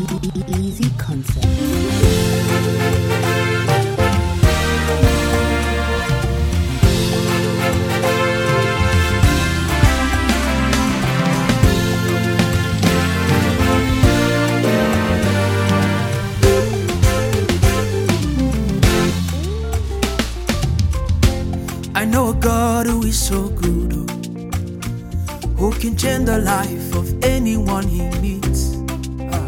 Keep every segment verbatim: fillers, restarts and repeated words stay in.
Easy concept. I know a God who is so good, oh, who can change the life of anyone he meets. Ah.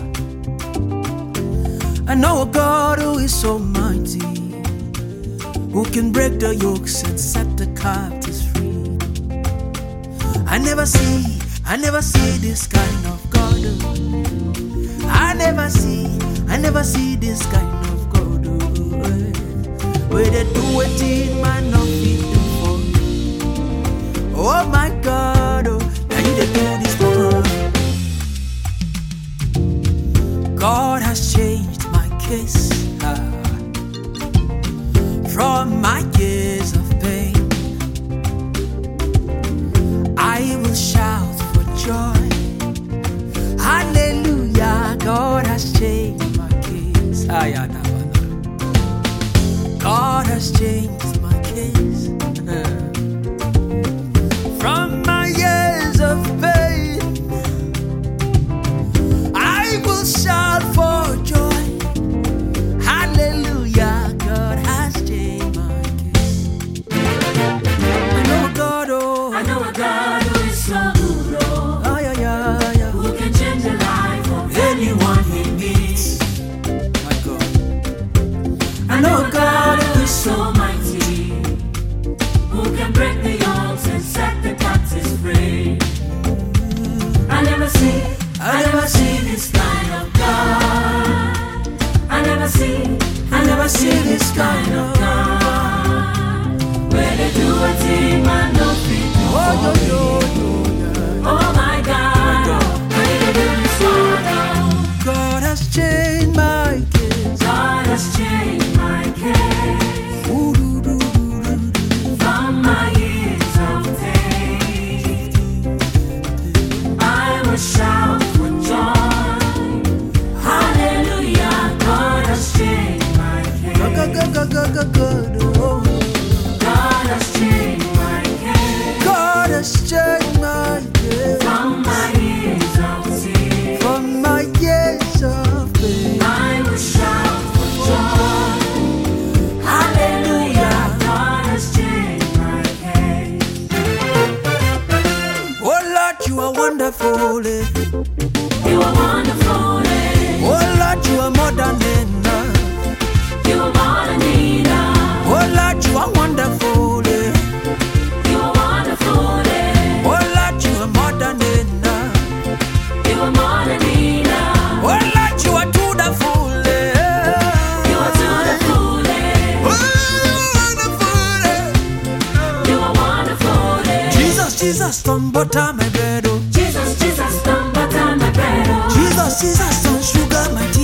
I know a God who is so mighty, who can break the yokes and set the captives free. I never see, I never see this kind of God. Oh. I never see, I never see this kind of God. Oh. Where they do it in my nothing. Oh my God, oh, now you dey do this for us. God has changed my case, ah, from my years of pain. I will shout for joy, hallelujah. God has changed my case. Ah, yeah, nah, nah. God has changed my case. From my years of pain, I will shout for joy. Hallelujah, God has changed my case. I know a God, oh, I know a God who is so good, oh, oh yeah, yeah, yeah, who can change the life of anyone he meets. my God. I know a God who is so mighty, who can break the yokes and set the captives free. I never see, I never see this kind of God. I never see, I never see this kind of God. Where they do a thing and nothing. Oh, yo, yo, yo, yeah. Oh my God, oh, where they do this one, oh. God has changed my case. God has changed my case. Ooh, doo, doo, doo, doo, doo. From my years of pain, I will shout for joy. Hallelujah, God has changed my Go, go, case. go, go, go, go, go, oh. God has changed my case. God has changed my case. From my years of sin, From my years of pain. I will shout for joy. Hallelujah, God has changed my case. Oh Lord, you are wonderful. Eh? You are wonderful, eh? Oh Lord, you are more than enough. You are more than enough. Oh Lord, you are wonderful. Eh? You are wonderful, eh? Oh Lord, you are more than enough. You are more than enough. Oh Lord, you are to the full. Eh? You are wonderful, eh? Oh, wonderful. Eh? You are wonderful, eh? Jesus, Jesus, don't butter my bread. Oh. Jesus, Jesus, don't butter my bread, oh. Jesus, Jesus, don't sugar my